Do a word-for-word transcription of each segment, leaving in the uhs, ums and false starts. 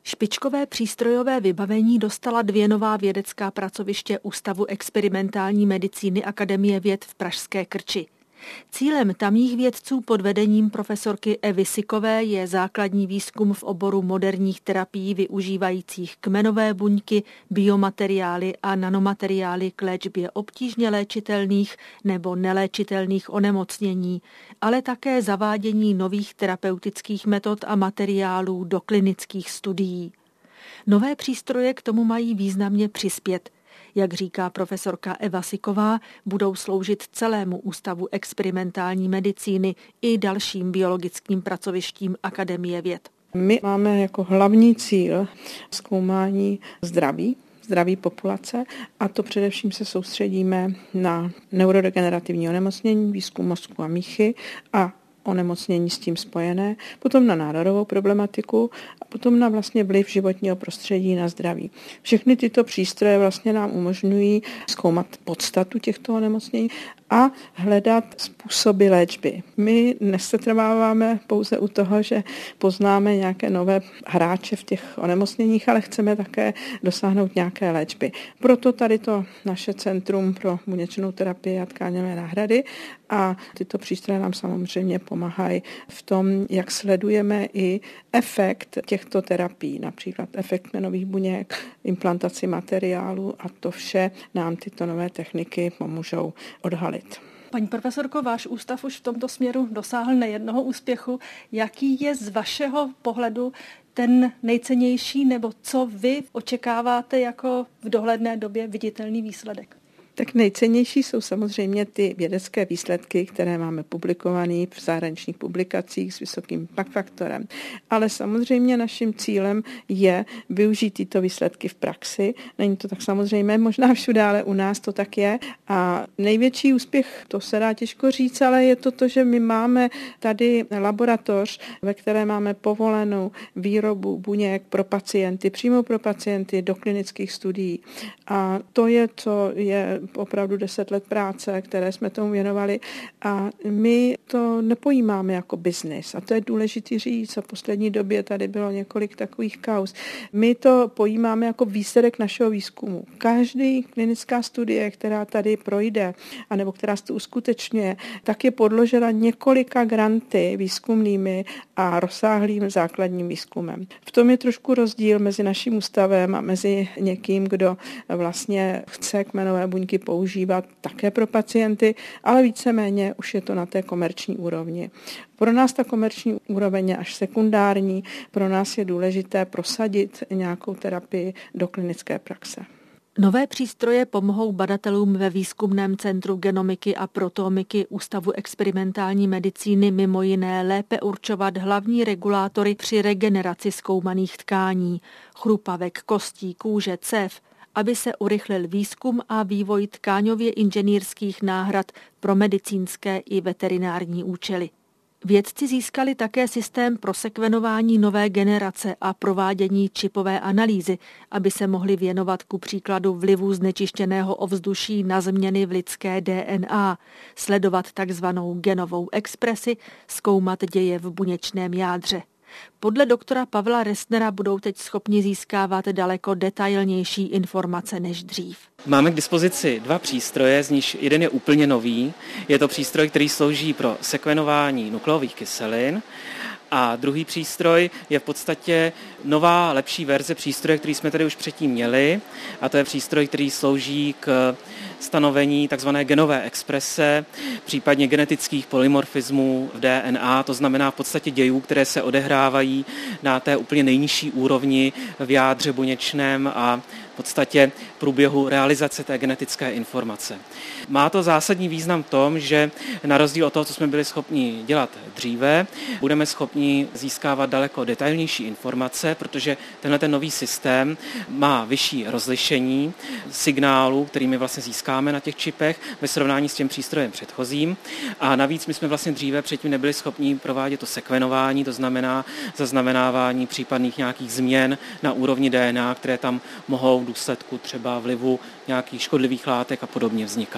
Špičkové přístrojové vybavení dostala dvě nová vědecká pracoviště Ústavu experimentální medicíny Akademie věd v Pražské Krči. Cílem tamních vědců pod vedením profesorky Evy Sikové je základní výzkum v oboru moderních terapií využívajících kmenové buňky, biomateriály a nanomateriály k léčbě obtížně léčitelných nebo neléčitelných onemocnění, ale také zavádění nových terapeutických metod a materiálů do klinických studií. Nové přístroje k tomu mají významně přispět. Jak říká profesorka Eva Siková, budou sloužit celému Ústavu experimentální medicíny i dalším biologickým pracovištím Akademie věd. My máme jako hlavní cíl zkoumání zdraví, zdraví populace, a to především se soustředíme na neurodegenerativní onemocnění, výzkum mozku a míchy a onemocnění s tím spojené, potom na nádorovou problematiku a potom na vlastně vliv životního prostředí na zdraví. Všechny tyto přístroje vlastně nám umožňují zkoumat podstatu těchto onemocnění a hledat způsoby léčby. My nesetrváváme pouze u toho, že poznáme nějaké nové hráče v těch onemocněních, ale chceme také dosáhnout nějaké léčby. Proto tady to naše Centrum pro buněčnou terapii a tkáňové náhrady a tyto přístroje nám samozřejmě pomáhají v tom, jak sledujeme i efekt těchto terapií, například efekt kmenových buněk, implantaci materiálu, a to vše nám tyto nové techniky pomůžou odhalit. Paní profesorko, váš ústav už v tomto směru dosáhl nejednoho úspěchu. Jaký je z vašeho pohledu ten nejcennější, nebo co vy očekáváte jako v dohledné době viditelný výsledek? Tak nejcennější jsou samozřejmě ty vědecké výsledky, které máme publikované v zahraničních publikacích s vysokým impact faktorem. Ale samozřejmě naším cílem je využít tyto výsledky v praxi. Není to tak samozřejmě, možná všude, ale u nás to tak je. A největší úspěch, to se dá těžko říct, ale je to to, že my máme tady laboratoř, ve které máme povolenou výrobu buněk pro pacienty, přímo pro pacienty do klinických studií. A to je, co je opravdu deset let práce, které jsme tomu věnovali, a my to nepojímáme jako biznis. A to je důležité říct. A v poslední době tady bylo několik takových kauz. My to pojímáme jako výsledek našeho výzkumu. Každý klinická studie, která tady projde, anebo která se to uskutečňuje, tak je podložena několika granty výzkumnými a rozsáhlým základním výzkumem. V tom je trošku rozdíl mezi naším ústavem a mezi někým, kdo vlastně chce kmenové buňky používat také pro pacienty, ale víceméně už je to na té komerční úrovni. Pro nás ta komerční úroveň je až sekundární, pro nás je důležité prosadit nějakou terapii do klinické praxe. Nové přístroje pomohou badatelům ve výzkumném centru genomiky a proteomiky Ústavu experimentální medicíny mimo jiné lépe určovat hlavní regulátory při regeneraci zkoumaných tkání, chrupavek, kostí, kůže, cév, aby se urychlil výzkum a vývoj tkáňově inženýrských náhrad pro medicínské i veterinární účely. Vědci získali také systém pro sekvenování nové generace a provádění čipové analýzy, aby se mohli věnovat ku příkladu vlivu znečištěného ovzduší na změny v lidské D N A, sledovat takzvanou genovou expresi, zkoumat děje v buněčném jádře. Podle doktora Pavla Restnera budou teď schopni získávat daleko detailnější informace než dřív. Máme k dispozici dva přístroje, z nichž jeden je úplně nový. Je to přístroj, který slouží pro sekvenování nukleových kyselin, a druhý přístroj je v podstatě nová, lepší verze přístroje, který jsme tady už předtím měli, a to je přístroj, který slouží k stanovení tzv. Genové exprese, případně genetických polymorfismů v D N A, to znamená v podstatě dějů, které se odehrávají na té úplně nejnižší úrovni v jádře buněčném a v podstatě v průběhu realizace té genetické informace. Má to zásadní význam v tom, že na rozdíl od toho, co jsme byli schopni dělat dříve, budeme schopni získávat daleko detailnější informace, protože tenhle ten nový systém má vyšší rozlišení signálů, kterými vlastně získáme na těch čipech ve srovnání s tím přístrojem předchozím. A navíc my jsme vlastně dříve předtím nebyli schopni provádět to sekvenování, to znamená zaznamenávání případných nějakých změn na úrovni D N A, které tam mohou v důsledku třeba vlivu nějakých škodlivých látek a podobně vznikat.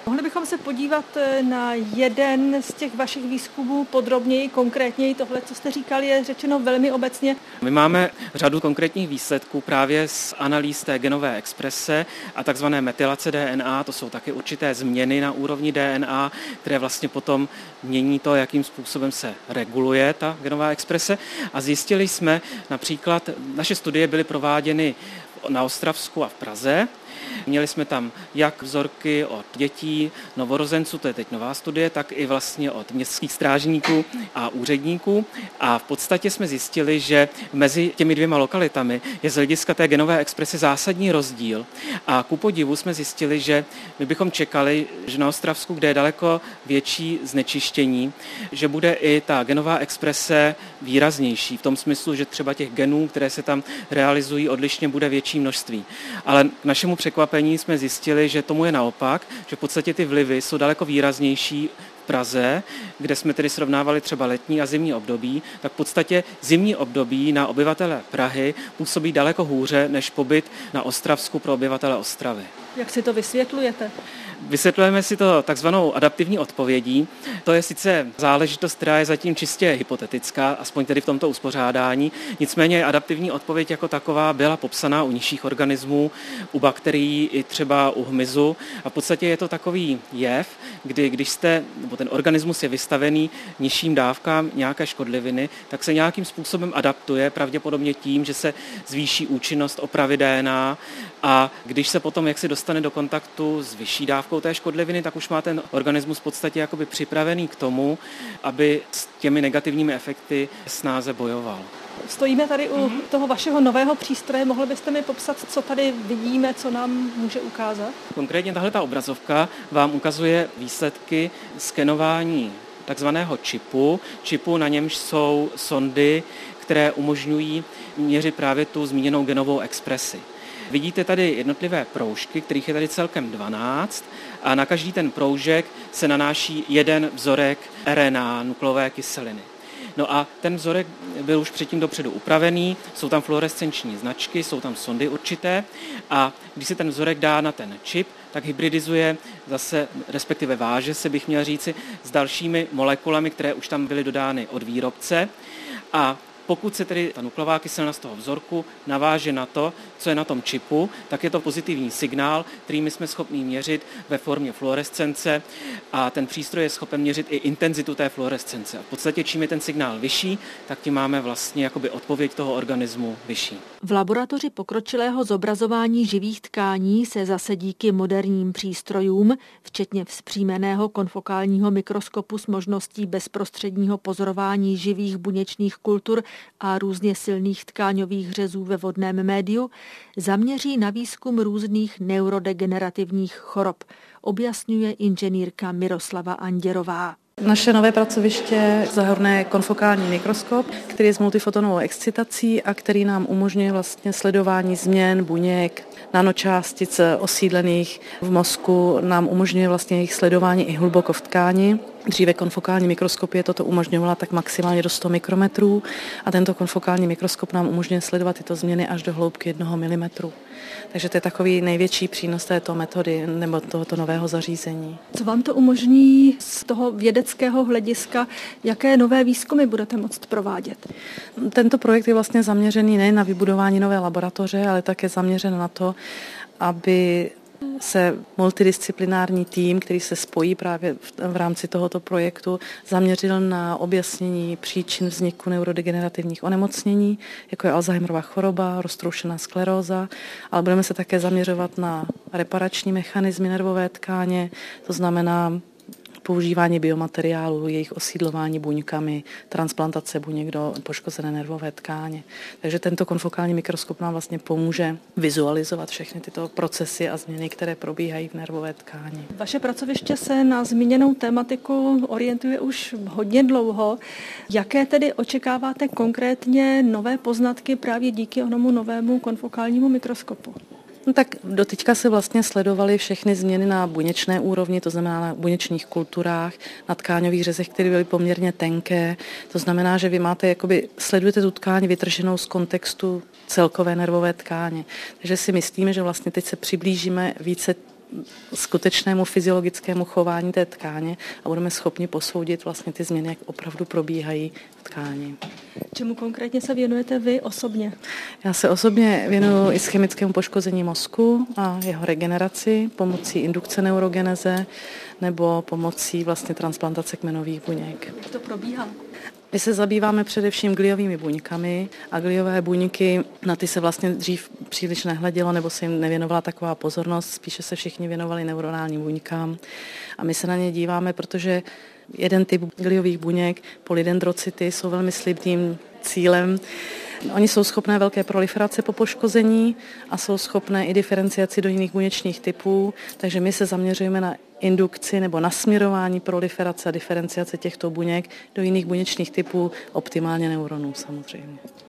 Mohli bychom se podívat na jeden z těch vašich výzkumů podrobněji, konkrétněji. Tohle, co jste říkal, je řečeno velmi obecně. My máme řadu konkrétních výsledků právě z analýz té genové exprese a takzvané metylace D N A. To jsou taky určité změny na úrovni D N A, které vlastně potom mění to, jakým způsobem se reguluje ta genová exprese. A zjistili jsme například, naše studie byly prováděny na Ostravsku a v Praze. Měli jsme tam jak vzorky od dětí, novorozenců, to je teď nová studie, tak i vlastně od městských strážníků a úředníků. A v podstatě jsme zjistili, že mezi těmi dvěma lokalitami je z hlediska té genové exprese zásadní rozdíl. A ku podivu jsme zjistili, že my bychom čekali, že na Ostravsku, kde je daleko větší znečištění, že bude i ta genová exprese výraznější. V tom smyslu, že třeba těch genů, které se tam realizují odlišně, bude větší množství. Ale k našemu překvapení jsme zjistili, že tomu je naopak, že v podstatě ty vlivy jsou daleko výraznější v Praze, kde jsme tedy srovnávali třeba letní a zimní období, tak v podstatě zimní období na obyvatele Prahy působí daleko hůře než pobyt na Ostravsku pro obyvatele Ostravy. Jak si to vysvětlujete? Vysvětlujeme si to takzvanou adaptivní odpovědí. To je sice záležitost, která je zatím čistě hypotetická, aspoň tedy v tomto uspořádání. Nicméně adaptivní odpověď jako taková byla popsaná u nižších organismů, u bakterií i třeba u hmyzu. A v podstatě je to takový jev, kdy když jste, nebo ten organismus je vystavený nižším dávkám nějaké škodliviny, tak se nějakým způsobem adaptuje, pravděpodobně tím, že se zvýší účinnost opravy D N A a když se potom jaksi dostane do kontaktu s vyšší dávkou té škodliviny, tak už má ten organismus v podstatě jakoby připravený k tomu, aby s těmi negativními efekty snáze bojoval. Stojíme tady u toho vašeho nového přístroje. Mohli byste mi popsat, co tady vidíme, co nám může ukázat? Konkrétně tahle ta obrazovka vám ukazuje výsledky skenování takzvaného čipu. Čipu, na němž jsou sondy, které umožňují měřit právě tu zmíněnou genovou expresi. Vidíte tady jednotlivé proužky, kterých je tady celkem dvanáct a na každý ten proužek se nanáší jeden vzorek R N A, nukleové kyseliny. No a ten vzorek byl už předtím dopředu upravený, jsou tam fluorescenční značky, jsou tam sondy určité a když se ten vzorek dá na ten čip, tak hybridizuje zase, respektive váže se bych měl říci, s dalšími molekulami, které už tam byly dodány od výrobce a pokud se tedy ta nukleová kyselina z toho vzorku naváže na to, co je na tom čipu, tak je to pozitivní signál, který my jsme schopni měřit ve formě fluorescence a ten přístroj je schopen měřit i intenzitu té fluorescence. A v podstatě čím je ten signál vyšší, tak tím máme vlastně jakoby odpověď toho organismu vyšší. V laboratoři pokročilého zobrazování živých tkání se zase díky moderním přístrojům, včetně vzpřímeného konfokálního mikroskopu s možností bezprostředního pozorování živých buněčných kultur a různě silných tkáňových řezů ve vodném médiu, zaměří na výzkum různých neurodegenerativních chorob, objasňuje inženýrka Miroslava Anděrová. Naše nové pracoviště zahrnuje konfokální mikroskop, který je s multifotonovou excitací a který nám umožňuje vlastně sledování změn buněk, nanočástic osídlených v mozku, nám umožňuje vlastně jejich sledování i hluboko v tkáni. Dříve konfokální mikroskopie toto umožňovala tak maximálně do sto mikrometrů a tento konfokální mikroskop nám umožňuje sledovat tyto změny až do hloubky jednoho milimetru. Takže to je takový největší přínos této metody nebo tohoto nového zařízení. Co vám to umožní z toho vědeckého hlediska, jaké nové výzkumy budete moct provádět? Tento projekt je vlastně zaměřený nejen na vybudování nové laboratoře, ale také zaměřen na to, aby se multidisciplinární tým, který se spojí právě v, v rámci tohoto projektu, zaměřil na objasnění příčin vzniku neurodegenerativních onemocnění, jako je Alzheimerova choroba, roztroušená skleróza, ale budeme se také zaměřovat na reparační mechanismy nervové tkáně, to znamená používání biomateriálu, jejich osídlování buňkami, transplantace buněk do poškozené nervové tkáně. Takže tento konfokální mikroskop nám vlastně pomůže vizualizovat všechny tyto procesy a změny, které probíhají v nervové tkáni. Vaše pracoviště se na zmíněnou tématiku orientuje už hodně dlouho. Jaké tedy očekáváte konkrétně nové poznatky právě díky onomu novému konfokálnímu mikroskopu? No tak doteďka se vlastně sledovaly všechny změny na buněčné úrovni, to znamená na buněčných kulturách, na tkáňových řezech, které byly poměrně tenké. To znamená, že vy máte, jakoby, sledujete tu tkáň vytrženou z kontextu celkové nervové tkáně. Takže si myslíme, že vlastně teď se přiblížíme více skutečnému fyziologickému chování té tkáně a budeme schopni posoudit vlastně ty změny, jak opravdu probíhají v tkáni. Čemu konkrétně se věnujete vy osobně? Já se osobně věnuju i chemickému poškození mozku a jeho regeneraci pomocí indukce neurogeneze nebo pomocí vlastně transplantace kmenových buněk. Jak to probíhá? My se zabýváme především gliovými buňkami a gliové buňky, na ty se vlastně dřív příliš nehledělo nebo se jim nevěnovala taková pozornost, spíše se všichni věnovali neuronálním buňkám a my se na ně díváme, protože jeden typ gliových buněk, polydendrocyty, jsou velmi slibným cílem. Oni jsou schopné velké proliferace po poškození a jsou schopné i diferenciaci do jiných buněčných typů, takže my se zaměřujeme na indukci nebo nasměrování proliferace a diferenciace těchto buněk do jiných buněčných typů, optimálně neuronů samozřejmě.